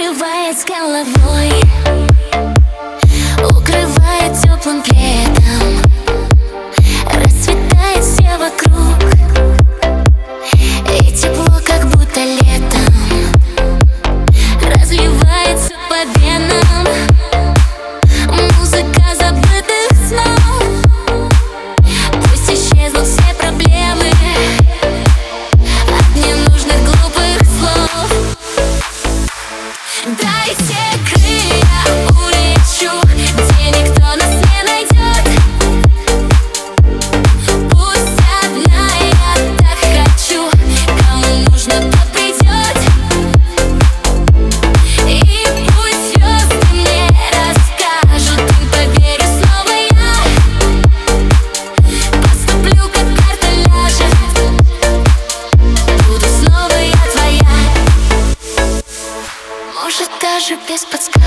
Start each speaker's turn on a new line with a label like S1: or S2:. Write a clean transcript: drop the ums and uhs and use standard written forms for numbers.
S1: накрывает с головой, укрывает теплым пледом, расцветает все вокруг, и тепло, как будто летом, разливается по венам. Музыка забытых снов, пусть исчезнут все проблемы от ненужных глупых слов. Дайте крылья, улечу, где никто нас не найдет. Пусть одна я так хочу, кому нужно, тот придет. И пусть звезды мне расскажут, им поверю снова я. Поступлю, как карта ляжет, буду снова я твоя. Может, даже без подсказки.